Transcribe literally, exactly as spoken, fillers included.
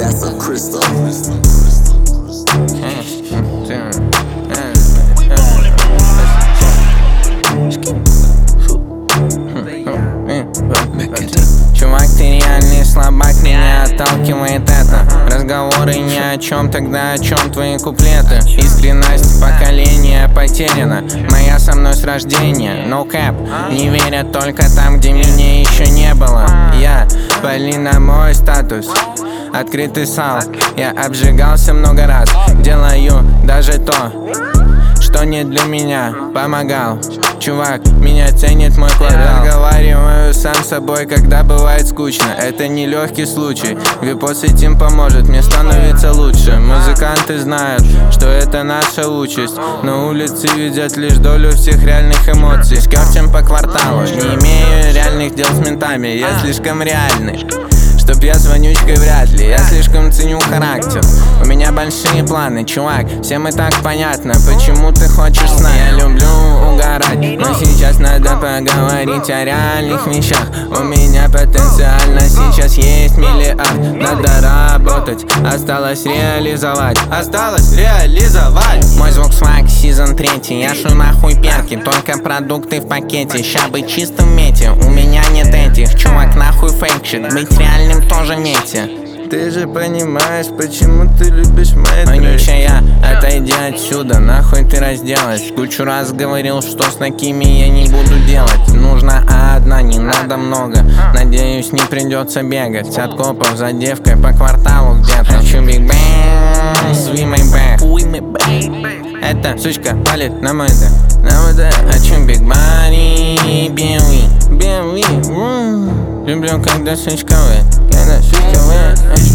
Massive Crystal. Чувак, ты реальный слабак, меня отталкивает это. Разговоры ни о чем, тогда о чем твои куплеты? Искренность поколения потеряна, моя со мной с рождения. No cap, не верят только там, где меня еще не было. Я пали на мой статус, открытый сал. Я обжигался много раз, делаю даже то, что не для меня. Помогал, чувак, меня ценит мой квартал. Разговариваю сам с собой, когда бывает скучно. Это не легкий случай, Випо с этим поможет, мне становится лучше. Музыканты знают, что это наша участь. На улице видят лишь долю всех реальных эмоций. Скёрчем по кварталу, не имею реальных дел с ментами. Я слишком реальный, чтоб я с вонючкой вряд ли. Я слишком ценю характер, у меня большие планы. Чувак, всем и так понятно, почему ты хочешь с нами. Я люблю угорать, но сейчас надо поговорить о реальных вещах. У меня потенциально сейчас есть миллиард. Надо работать, осталось реализовать. Осталось реализовать. Мой звук свак, сезон третий. Я шу нахуй перки, только продукты в пакете. Ща быть чистым в мете, у меня нет этих. Чувак, нахуй фейкшит, быть реальным тоже мете. Ты же понимаешь, почему ты любишь мои треки. Вонючая, отойди отсюда, нахуй ты разделась. Кучу раз говорил, что с такими я не буду делать. Нужна одна, не надо много. Надеюсь, не придется бегать от копов за девкой по кварталу где-то. Хочу биг бэнг, свой мой бэк. Эта сучка палит на мой дэ, на мой дэ. Хочу биг бани, белый, белый. Люблю, когда сучка вы, когда сучка вы.